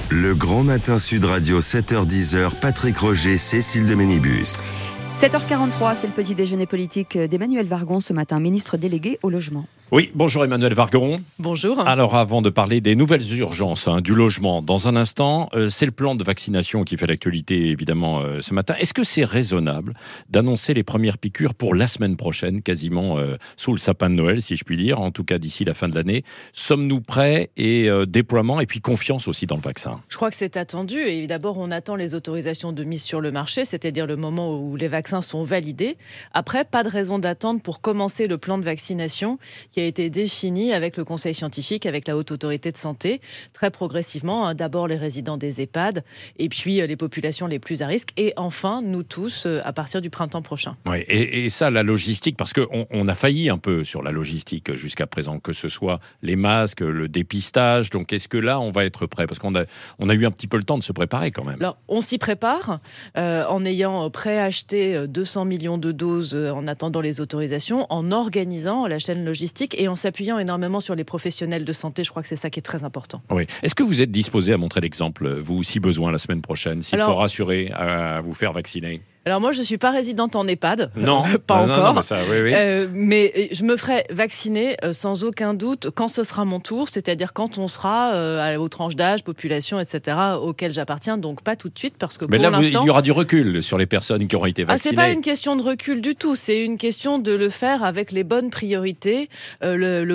Le Grand Matin Sud Radio, 7h-10h, Patrick Roger, Cécile de Ménibus. 7h43, c'est le petit déjeuner politique d'Emmanuel Vargon ce matin, ministre délégué au logement. Oui, bonjour Emmanuel Vargon. Bonjour. Alors avant de parler des nouvelles urgences du logement, dans un instant, c'est le plan de vaccination qui fait l'actualité évidemment ce matin. Est-ce que c'est raisonnable d'annoncer les premières piqûres pour la semaine prochaine, quasiment sous le sapin de Noël, si je puis dire, en tout cas d'ici la fin de l'année? Sommes-nous prêts et déploiement et puis confiance aussi dans le vaccin? Je crois que c'est attendu et d'abord on attend les autorisations de mise sur le marché, c'est-à-dire le moment où les vaccins sont validés. Après, pas de raison d'attendre pour commencer le plan de vaccination qui a été défini avec le conseil scientifique, avec la haute autorité de santé, très progressivement. D'abord les résidents des EHPAD et puis les populations les plus à risque et enfin nous tous à partir du printemps prochain. Oui, et ça, la logistique, parce qu'on a failli un peu sur la logistique jusqu'à présent, que ce soit les masques, le dépistage. Donc est-ce que là, on va être prêt? Parce qu'on a eu un petit peu le temps de se préparer quand même. Alors, on s'y prépare en ayant préacheté 200 millions de doses en attendant les autorisations, en organisant la chaîne logistique et en s'appuyant énormément sur les professionnels de santé. Je crois que c'est ça qui est très important. Oui. Est-ce que vous êtes disposé à montrer l'exemple, vous, si besoin, la semaine prochaine, s'il faut rassurer à vous faire vacciner? Alors moi, je ne suis pas résidente en EHPAD. Non, pas encore. Non, mais ça, oui. Mais je me ferai vacciner sans aucun doute quand ce sera mon tour, c'est-à-dire quand on sera aux tranches d'âge, population, etc., auxquelles j'appartiens. Donc pas tout de suite, parce que mais pour là, l'instant... il y aura du recul sur les personnes qui auront été vaccinées. C'est pas une question de recul du tout. C'est une question de le faire avec les bonnes priorités, la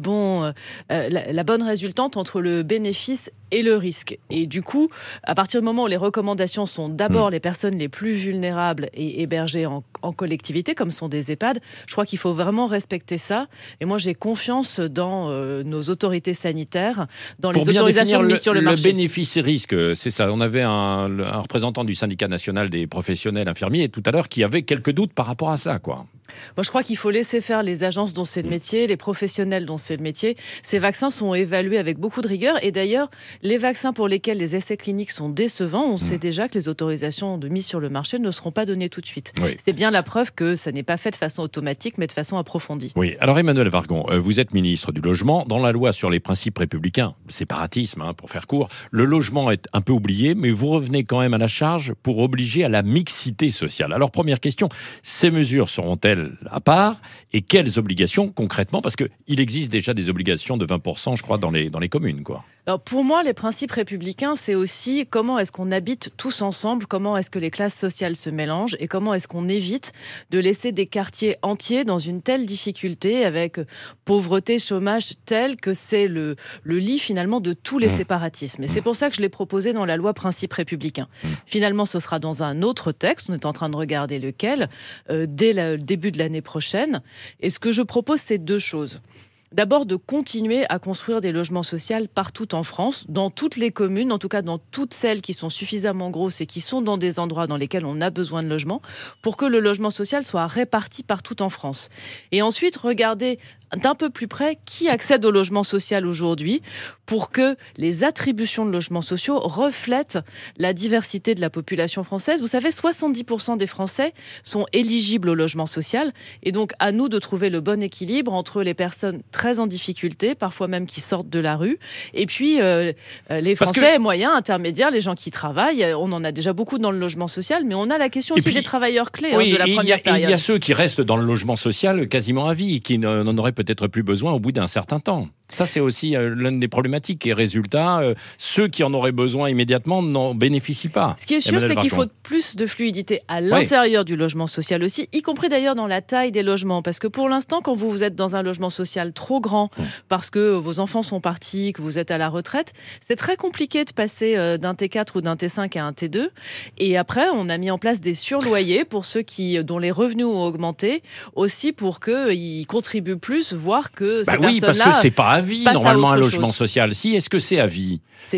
bonne résultante entre le bénéfice et le risque. Et du coup, à partir du moment où les recommandations sont d'abord les personnes les plus vulnérables et hébergées en collectivité, comme sont des EHPAD, je crois qu'il faut vraiment respecter ça. Et moi, j'ai confiance dans nos autorités sanitaires, dans les autorisations de mise sur le marché. Le bénéfice et risque, c'est ça. On avait un représentant du syndicat national des professionnels infirmiers tout à l'heure qui avait quelques doutes par rapport à ça, quoi. Moi, je crois qu'il faut laisser faire les agences dont c'est le métier, les professionnels dont c'est le métier. Ces vaccins sont évalués avec beaucoup de rigueur. Et d'ailleurs, les vaccins pour lesquels les essais cliniques sont décevants, on sait déjà que les autorisations de mise sur le marché ne seront pas données tout de suite. Oui. C'est bien la preuve que ça n'est pas fait de façon automatique, mais de façon approfondie. Oui. Alors Emmanuel Vargon, vous êtes ministre du Logement. Dans la loi sur les principes républicains, le séparatisme, pour faire court, le logement est un peu oublié, mais vous revenez quand même à la charge pour obliger à la mixité sociale. Alors première question, ces mesures seront-elles à part, et quelles obligations concrètement, parce qu'il existe déjà des obligations de 20%, je crois, dans les communes, quoi. Alors pour moi, les principes républicains, c'est aussi comment est-ce qu'on habite tous ensemble, comment est-ce que les classes sociales se mélangent et comment est-ce qu'on évite de laisser des quartiers entiers dans une telle difficulté avec pauvreté, chômage tel que c'est le lit finalement de tous les séparatismes. Et c'est pour ça que je l'ai proposé dans la loi principes républicains. Finalement, ce sera dans un autre texte, on est en train de regarder lequel, dès le début de l'année prochaine. Et ce que je propose, c'est deux choses. D'abord, de continuer à construire des logements sociaux partout en France, dans toutes les communes, en tout cas dans toutes celles qui sont suffisamment grosses et qui sont dans des endroits dans lesquels on a besoin de logements, pour que le logement social soit réparti partout en France. Et ensuite, regarder d'un peu plus près qui accède au logement social aujourd'hui pour que les attributions de logements sociaux reflètent la diversité de la population française. Vous savez, 70% des Français sont éligibles au logement social et donc à nous de trouver le bon équilibre entre les personnes très en difficulté, parfois même qui sortent de la rue, et puis les Français moyens, intermédiaires, les gens qui travaillent. On en a déjà beaucoup dans le logement social, mais on a la question aussi des travailleurs clés de la première période. Il y a ceux qui restent dans le logement social quasiment à vie, qui n'en auraient peut-être plus besoin au bout d'un certain temps. Ça, c'est aussi l'une des problématiques. Et résultat, ceux qui en auraient besoin immédiatement n'en bénéficient pas. Ce qui est sûr, c'est qu'il faut plus de fluidité à l'intérieur du logement social aussi, y compris d'ailleurs dans la taille des logements. Parce que pour l'instant, quand vous êtes dans un logement social trop grand, parce que vos enfants sont partis, que vous êtes à la retraite, c'est très compliqué de passer d'un T4 ou d'un T5 à un T2. Et après, on a mis en place des surloyers pour ceux dont les revenus ont augmenté, aussi pour qu'ils contribuent plus, voire que ces personnes-là... Oui, parce que c'est pas à vie, normalement, un logement social. Si, est-ce que c'est à vie?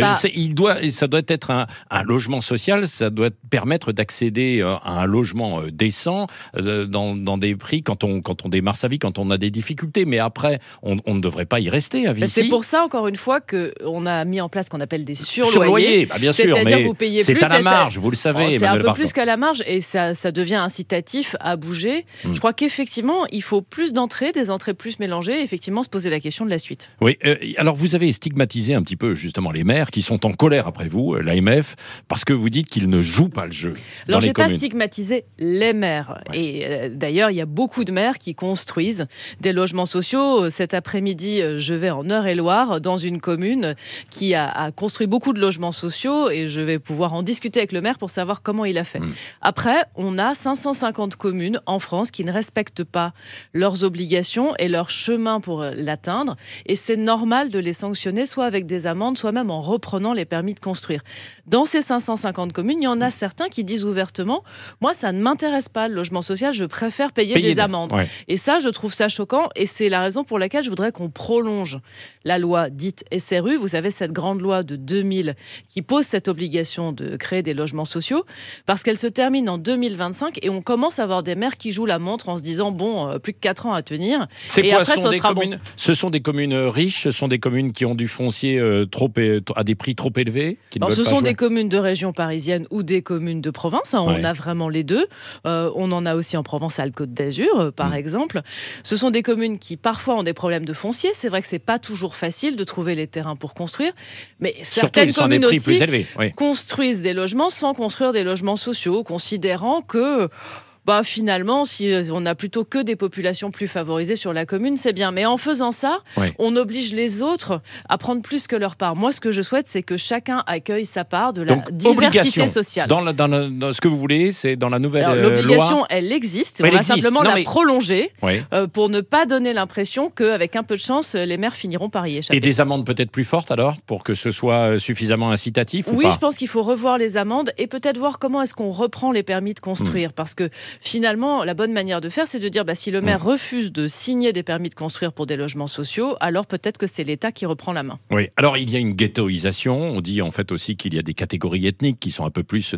Ça doit être un logement social, ça doit permettre d'accéder à un logement décent dans des prix quand on démarre sa vie, quand on a des difficultés. Mais après, on ne devrait pas y rester à vie. C'est pour ça, encore une fois, qu'on a mis en place ce qu'on appelle des surloyers. Bien sûr, mais vous payez c'est plus, à la marge, vous le savez. C'est un peu plus qu'à la marge et ça devient incitatif à bouger. Je crois qu'effectivement, il faut plus d'entrées, des entrées plus mélangées, et effectivement se poser la question de la suite. construites. Oui, alors vous avez stigmatisé un petit peu justement les maires qui sont en colère après vous, l'AMF, parce que vous dites qu'ils ne jouent pas le jeu dans Alors, les j'ai pas communes. stigmatisé les maires. Ouais. Et d'ailleurs, il y a beaucoup de maires qui construisent des logements sociaux. Cet après-midi, je vais en Eure-et-Loire, dans une commune qui a construit beaucoup de logements sociaux, et je vais pouvoir en discuter avec le maire pour savoir comment il a fait. Après, on a 550 communes en France qui ne respectent pas leurs obligations et leur chemin pour l'atteindre. Et c'est normal de les sanctionner, soit avec des amendes, soit même en reprenant les permis de construire. Dans ces 550 communes, il y en a certains qui disent ouvertement « Moi, ça ne m'intéresse pas, le logement social, je préfère payer des amendes. Ouais. » Et ça, je trouve ça choquant, et c'est la raison pour laquelle je voudrais qu'on prolonge la loi dite SRU. Vous savez, cette grande loi de 2000 qui pose cette obligation de créer des logements sociaux, parce qu'elle se termine en 2025, et on commence à avoir des maires qui jouent la montre en se disant « Bon, plus que 4 ans à tenir. » C'est Et quoi, après, ce sont ça des sera communes, ce sont des communes riches, ce sont des communes qui ont du foncier à des prix trop élevés, qui ne Alors, veulent ce pas sont jouer. des communes de région parisienne ou des communes de province. On Ouais. a vraiment les deux. On en a aussi en Provence-Alpes-Côte d'Azur, par exemple. Ce sont des communes qui parfois ont des problèmes de foncier. C'est vrai que c'est pas toujours facile de trouver les terrains pour construire, mais Surtout, certaines ils sont à des communes prix aussi plus élevés. Oui. construisent des logements sans construire des logements sociaux, considérant que finalement, si on a plutôt que des populations plus favorisées sur la commune, c'est bien. Mais en faisant ça, Oui. on oblige les autres à prendre plus que leur part. Moi, ce que je souhaite, c'est que chacun accueille sa part de la Donc, diversité obligation. sociale. Dans ce que vous voulez, c'est dans la nouvelle Alors, loi. l'obligation, elle existe. Mais On elle va existe. simplement Non, la mais- prolonger Oui. pour ne pas donner l'impression qu'avec un peu de chance, les maires finiront par y échapper. Et des amendes peut-être plus fortes alors, pour que ce soit suffisamment incitatif ou Oui, pas? je pense qu'il faut revoir les amendes et peut-être voir comment est-ce qu'on reprend les permis de construire. Parce que finalement, la bonne manière de faire, c'est de dire si le maire refuse de signer des permis de construire pour des logements sociaux, alors peut-être que c'est l'État qui reprend la main. Oui, alors il y a une ghettoisation. On dit en fait aussi qu'il y a des catégories ethniques qui sont un peu plus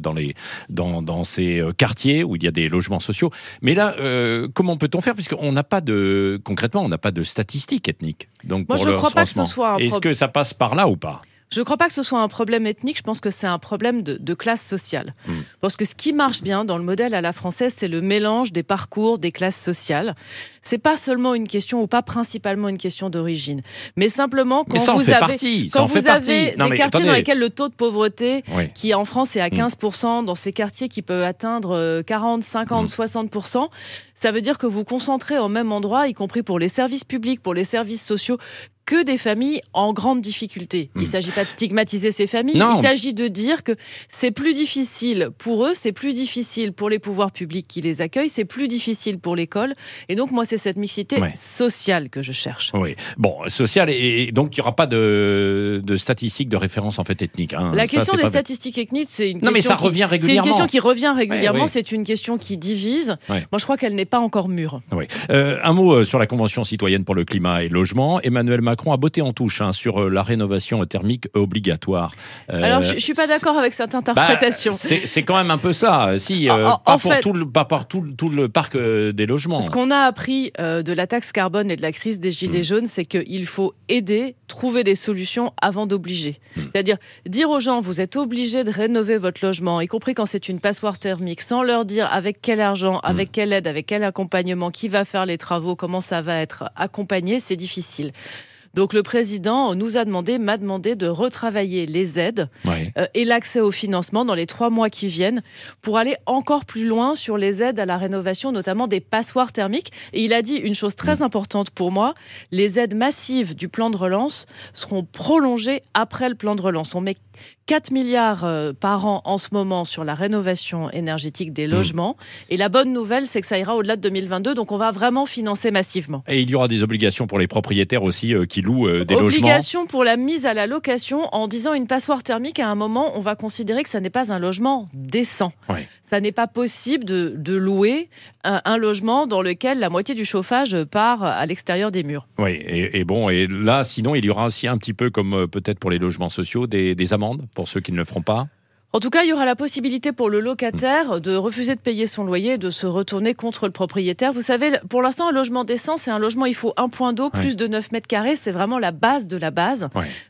dans ces quartiers où il y a des logements sociaux. Mais là, comment peut-on faire? Puisqu'on n'a pas concrètement, on n'a pas de statistiques ethniques. Donc Moi, pour je ne le crois pas que ce recensement. soit un Est-ce problème. que ça passe par là ou pas? Je ne crois pas que ce soit un problème ethnique, je pense que c'est un problème de classe sociale. Parce que ce qui marche bien dans le modèle à la française, c'est le mélange des parcours, des classes sociales. C'est pas seulement une question, ou pas principalement une question d'origine, mais simplement Mais quand ça en vous fait avez, partie. Ça quand en fait vous avez partie. Non, des mais quartiers dans attendez. lesquels le taux de pauvreté, Oui. qui en France est à 15%, dans ces quartiers qui peuvent atteindre 40, 50, 60%, ça veut dire que vous concentrez au même endroit, y compris pour les services publics, pour les services sociaux, que des familles en grande difficulté. Il ne s'agit pas de stigmatiser ces familles, Non. il s'agit de dire que c'est plus difficile pour eux, c'est plus difficile pour les pouvoirs publics qui les accueillent, c'est plus difficile pour l'école. Et donc, moi, c'est cette mixité sociale que je cherche. Oui. Bon, social, et donc il n'y aura pas de statistiques de référence en fait ethnique. Hein. La Ça, question c'est des pas- statistiques ethniques, c'est une Non, mais question ça revient c'est une régulièrement. question qui revient régulièrement, Ouais. c'est une question qui divise. Ouais. Moi, je crois qu'elle n'est pas encore mûre. Oui. Un mot sur la Convention citoyenne pour le climat et le logement. Emmanuel Macron a botté en touche sur la rénovation thermique obligatoire. Alors, je ne suis pas d'accord avec cette interprétation. C'est quand même un peu ça. Si, En pas fait- pour tout le parc des logements. Ce qu'on a appris de la taxe carbone et de la crise des gilets jaunes, c'est qu'il faut aider, trouver des solutions avant d'obliger. C'est-à-dire dire aux gens, vous êtes obligés de rénover votre logement, y compris quand c'est une passoire thermique, sans leur dire avec quel argent, avec quelle aide, avec quel accompagnement, qui va faire les travaux, comment ça va être accompagné, c'est difficile. Donc le président m'a demandé de retravailler les aides Ouais. et l'accès au financement dans les 3 mois qui viennent pour aller encore plus loin sur les aides à la rénovation, notamment des passoires thermiques. Et il a dit une chose très importante pour moi, les aides massives du plan de relance seront prolongées après le plan de relance. On met 4 milliards par an en ce moment sur la rénovation énergétique des logements. Et la bonne nouvelle, c'est que ça ira au-delà de 2022. Donc on va vraiment financer massivement. Et il y aura des obligations pour les propriétaires aussi qui louent des logements. Obligation pour la mise à la location en disant une passoire thermique, à un moment, on va considérer que ça n'est pas un logement décent. Ouais. Ça n'est pas possible de louer un logement dans lequel la moitié du chauffage part à l'extérieur des murs. Oui, et là, sinon, il y aura aussi un petit peu comme peut-être pour les logements sociaux, des amendes pour ceux qui ne le feront pas. En tout cas, il y aura la possibilité pour le locataire de refuser de payer son loyer et de se retourner contre le propriétaire. Vous savez, pour l'instant, un logement décent, c'est un logement, il faut un point d'eau, plus de 9 mètres carrés. C'est vraiment la base de la base. Ouais.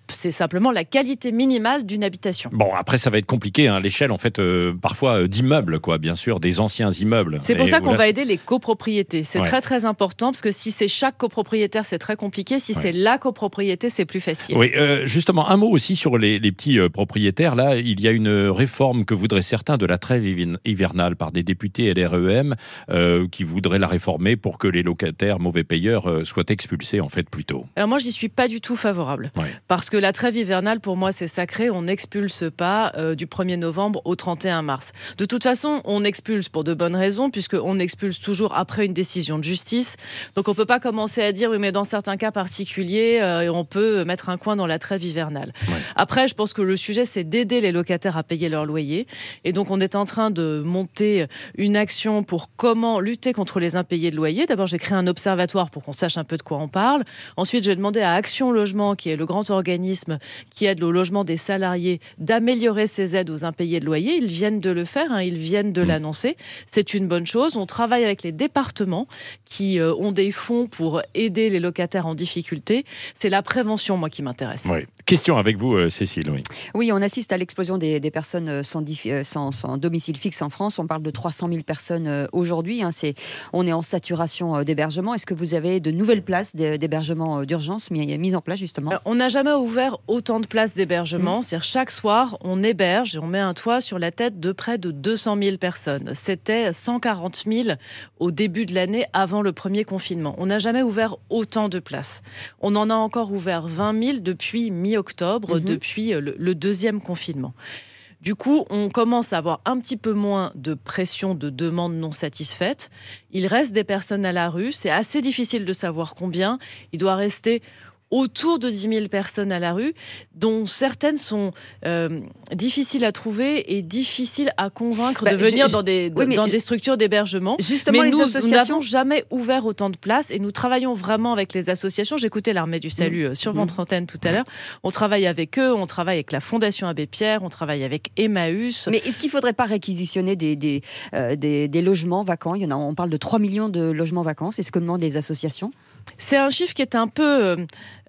c'est simplement la qualité minimale d'une habitation. Bon, après, ça va être compliqué, hein, l'échelle, en fait, parfois d'immeubles, quoi, bien sûr, des anciens immeubles. C'est pour ça qu'on là, va aider les copropriétés. C'est Ouais. très, très important, parce que si c'est chaque copropriétaire, c'est très compliqué. Si c'est la copropriété, c'est plus facile. Oui, justement, un mot aussi sur les petits propriétaires. Là, il y a une réforme que voudraient certains de la trêve hivernale par des députés LREM qui voudraient la réformer pour que les locataires mauvais payeurs soient expulsés, en fait, plus tôt. Alors moi, j'y suis pas du tout favorable. Ouais. Parce que la trêve hivernale, pour moi, c'est sacré. On n'expulse pas du 1er novembre au 31 mars. De toute façon, on expulse pour de bonnes raisons, puisqu'on expulse toujours après une décision de justice. Donc on peut pas commencer à dire, oui, mais dans certains cas particuliers, on peut mettre un coin dans la trêve hivernale. Ouais. Après, je pense que le sujet, c'est d'aider les locataires à payer leur loyer. Et donc, on est en train de monter une action pour comment lutter contre les impayés de loyer. D'abord, j'ai créé un observatoire pour qu'on sache un peu de quoi on parle. Ensuite, j'ai demandé à Action Logement, qui est le grand organisme qui aide au logement des salariés, d'améliorer ces aides aux impayés de loyer. Ils viennent de le faire, hein, ils viennent de l'annoncer. C'est une bonne chose. On travaille avec les départements qui ont des fonds pour aider les locataires en difficulté. C'est la prévention, moi, qui m'intéresse. Oui. Question avec vous, Cécile. Oui. Oui, on assiste à l'explosion des personnes sans domicile fixe en France. On parle de 300 000 personnes aujourd'hui. Hein. On est en saturation d'hébergement. Est-ce que vous avez de nouvelles places d'hébergement d'urgence mises en place, justement ? On n'a jamais ouvert autant de places d'hébergement. C'est-à-dire, chaque soir, on héberge et on met un toit sur la tête de près de 200 000 personnes. C'était 140 000 au début de l'année, avant le premier confinement. On n'a jamais ouvert autant de places. On en a encore ouvert 20 000 depuis mi-octobre, depuis le deuxième confinement. Du coup, on commence à avoir un petit peu moins de pression de demandes non satisfaites. Il reste des personnes à la rue. C'est assez difficile de savoir combien. Il doit rester autour de 10 000 personnes à la rue, dont certaines sont difficiles à trouver et difficiles à convaincre de venir dans des structures d'hébergement. Justement, mais les nous associations... n'avons jamais ouvert autant de places et nous travaillons vraiment avec les associations. J'écoutais l'Armée du Salut sur votre antenne tout à l'heure. On travaille avec eux, on travaille avec la Fondation Abbé Pierre, on travaille avec Emmaüs. Mais est-ce qu'il ne faudrait pas réquisitionner des logements vacants ? On parle de 3 millions de logements vacants. C'est ce que demandent les associations. C'est un chiffre qui est un peu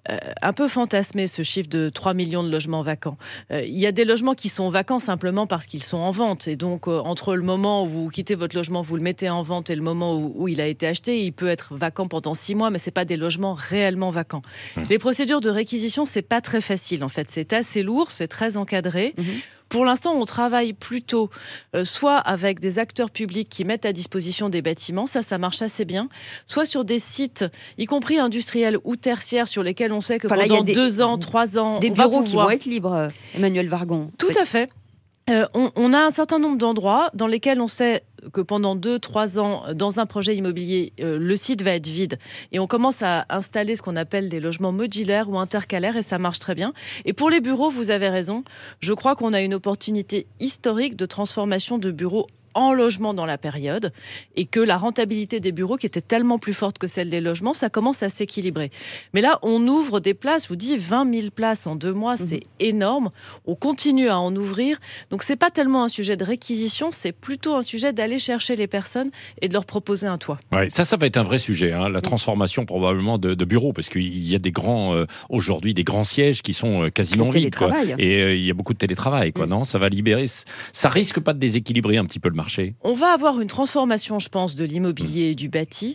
fantasmé, ce chiffre de 3 millions de logements vacants. Il y a des logements qui sont vacants simplement parce qu'ils sont en vente. Et donc, entre le moment où vous quittez votre logement, vous le mettez en vente, et le moment où il a été acheté, il peut être vacant pendant 6 mois, mais ce n'est pas des logements réellement vacants. Les procédures de réquisition, ce n'est pas très facile, en fait. C'est assez lourd, c'est très encadré. Pour l'instant, on travaille plutôt soit avec des acteurs publics qui mettent à disposition des bâtiments, ça marche assez bien, soit sur des sites, y compris industriels ou tertiaires, sur lesquels on sait que pendant 2 ans, 3 ans, des on va bureaux pouvoir... qui vont être libres, Emmanuel Vargon. Tout à fait. On a un certain nombre d'endroits dans lesquels on sait que pendant 2-3 ans, dans un projet immobilier, le site va être vide. Et on commence à installer ce qu'on appelle des logements modulaires ou intercalaires, et ça marche très bien. Et pour les bureaux, vous avez raison. Je crois qu'on a une opportunité historique de transformation de bureaux en logement dans la période, et que la rentabilité des bureaux, qui était tellement plus forte que celle des logements, ça commence à s'équilibrer. Mais là, on ouvre des places, je vous dis 20 000 places en 2 mois, c'est énorme. On continue à en ouvrir. Donc, c'est pas tellement un sujet de réquisition, c'est plutôt un sujet d'aller chercher les personnes et de leur proposer un toit. Ouais, ça va être un vrai sujet, hein, la transformation probablement de bureaux, parce qu'il y a des grands, aujourd'hui, des grands sièges qui sont quasiment vides. Quoi. Et il y a beaucoup de télétravail, quoi, non ? Ça va libérer. Ça risque pas de déséquilibrer un petit peu le marché. On va avoir une transformation, je pense, de l'immobilier et du bâti,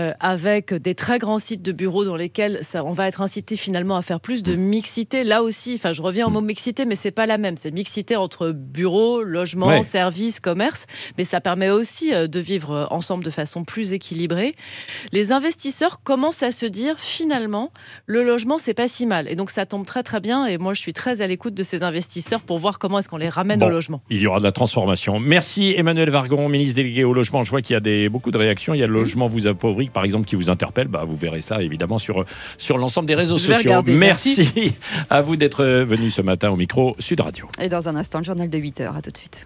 avec des très grands sites de bureaux dans lesquels on va être incité finalement à faire plus de mixité. Là aussi, je reviens au mot mixité, mais c'est pas la même. C'est mixité entre bureaux, logements, services, commerce, mais ça permet aussi de vivre ensemble de façon plus équilibrée. Les investisseurs commencent à se dire, finalement, le logement, c'est pas si mal. Et donc, ça tombe très très bien, et moi, je suis très à l'écoute de ces investisseurs pour voir comment est-ce qu'on les ramène au logement. Il y aura de la transformation. Merci Emmanuel Vargon, ministre délégué au logement. Je vois qu'il y a beaucoup de réactions. Il y a le logement vous appauvrit, par exemple, qui vous interpelle. Vous verrez ça, évidemment, sur l'ensemble des réseaux sociaux. Regarder, merci à vous d'être venu ce matin au micro Sud Radio. Et dans un instant, le journal de 8h. À tout de suite.